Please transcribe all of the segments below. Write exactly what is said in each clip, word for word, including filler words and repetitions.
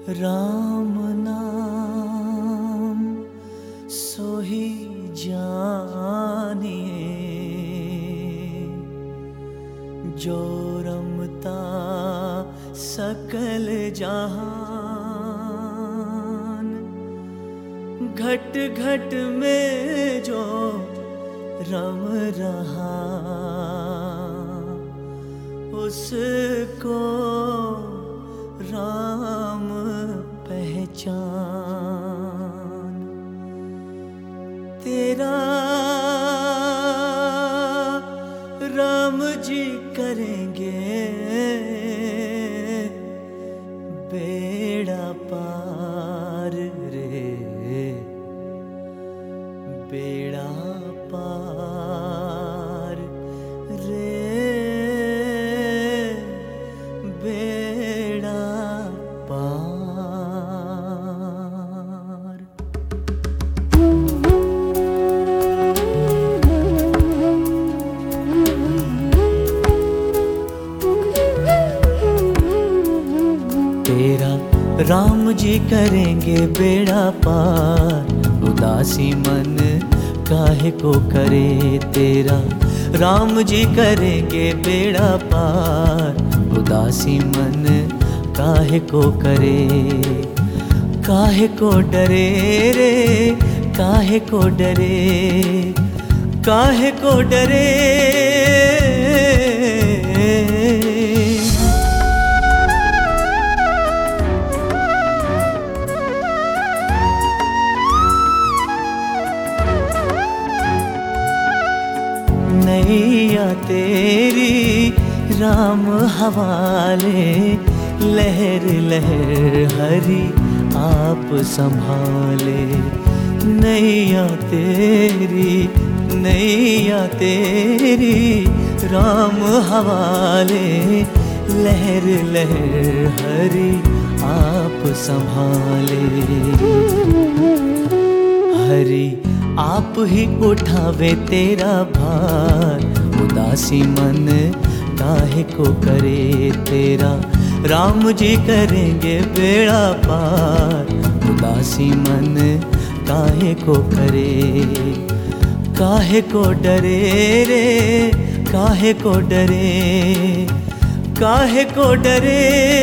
राम नाम सोही जानिए, जो रमता सकल जहान। घट घट में जो रम रहा, उसको राम पहचान। तेरा राम जी करेंगे बेड़ा पार रे, बेड़ा पार रे, बेड़ा पार। तेरा राम जी करेंगे बेड़ा पार, उदासी मन काहे को करे। तेरा राम जी करेंगे बेड़ा पार, उदासी मन काहे को करे। काहे को डरे रे, काहे को डरे, काहे को डरे। नैया तेरी राम हवाले, लहर लहर हरि आप संभाले। नैया तेरी नैया तेरी राम हवाले, लहर लहर हरि आप संभाले। हरि आप ही उठावे तेरा भार, उदासी मन काहे को करे। तेरा राम जी करेंगे बेड़ा पार, उदासी मन काहे को करे। काहे को डरे रे, काहे को डरे, काहे को डरे।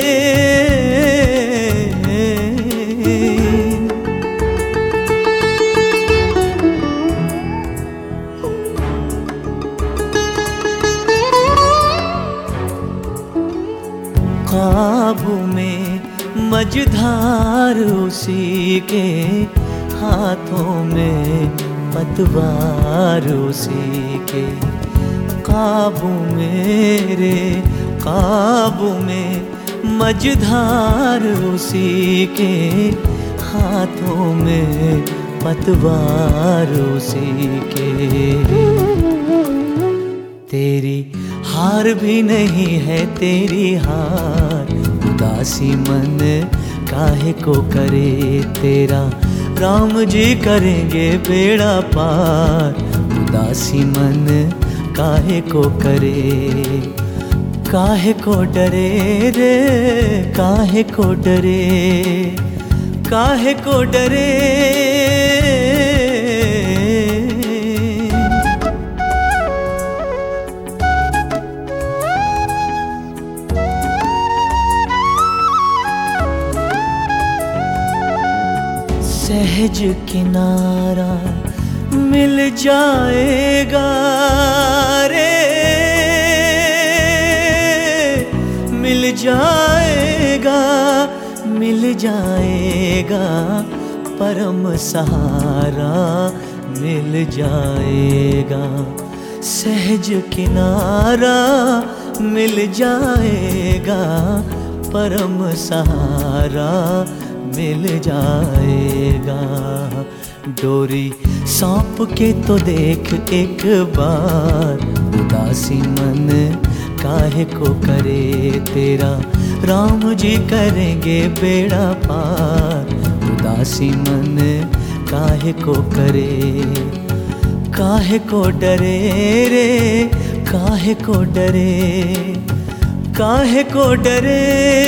काबू में मझधार उसी के, हाथों में पतवार उसी के। काबू मेरे काबू में मझधार उसी के, हाथों में पतवार उसी के। तेरी हार भी नहीं है तेरी हार, उदासी मन काहे को करे। तेरा राम जी करेंगे बेड़ा पार, उदासी मन काहे को करे। काहे को डरे रे, काहे को डरे, काहे को डरे। सहज किनारा मिल जाएगा रे, मिल जाएगा, मिल जाएगा। परम सहारा मिल जाएगा। सहज किनारा मिल जाएगा, परम सहारा मिल जाएगा। डोरी सौंप के तो देख एक बार, उदासी मन काहे को करे। तेरा राम जी करेंगे बेड़ा पार, उदासी मन काहे को करे। काहे को डरे रे, काहे को डरे, काहे को डरे।